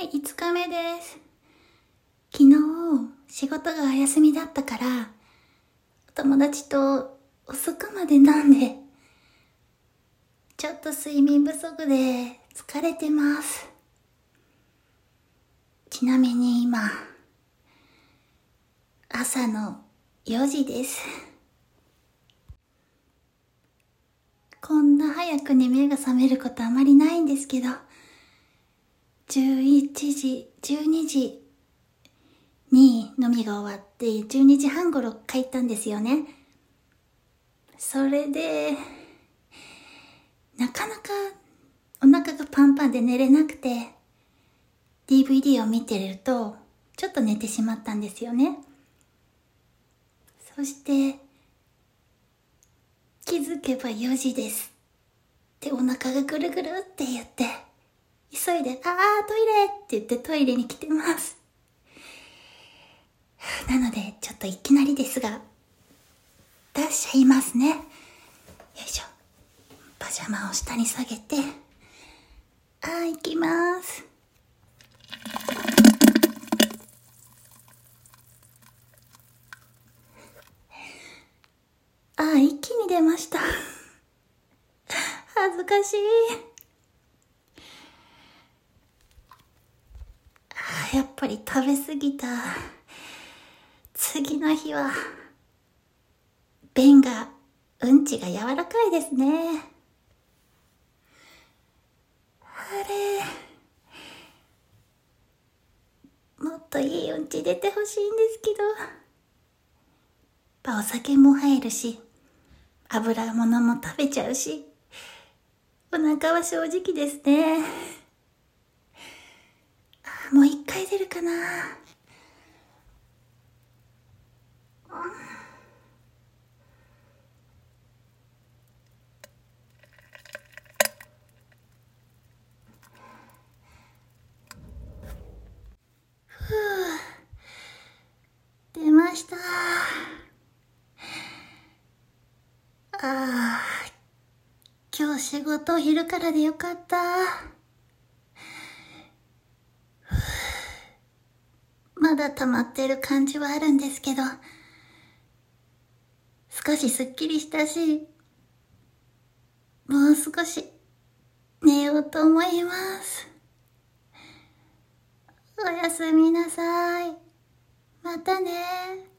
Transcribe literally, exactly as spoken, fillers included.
ーい、いつかめです。昨日、仕事がお休みだったから、お友達と遅くまで飲んで、ちょっと睡眠不足で疲れてます。ちなみに今、朝のよじです。こんな早くに目が覚めることあまりないんですけど、じゅういちじ、じゅうにじに飲みが終わってじゅうにじはん頃帰ったんですよね。それで、なかなかお腹がパンパンで寝れなくて、ディーブイディー を見てると、ちょっと寝てしまったんですよね。そして、気づけばよじです。で、お腹がぐるぐるって言って、急いで、あートイレって言ってトイレに来てます。なので、ちょっといきなりですが、出しちゃいますね。よいしょ。パジャマを下に下げて、あー、行きます。あー、一気に出ました。恥ずかしい。あー、やっぱり食べ過ぎた。次の日は、便が、うんちが柔らかいですね。あれ、もっといいうんち出てほしいんですけど。やっぱお酒も入るし、油物も食べちゃうし、お腹は正直ですね。あ、もう一回出るかな。ふぅ、出ました。ああ、今日仕事お昼からでよかった。まだ溜まってる感じはあるんですけど、少しすっきりしたし、もう少し寝ようと思います。おやすみなさい。またね。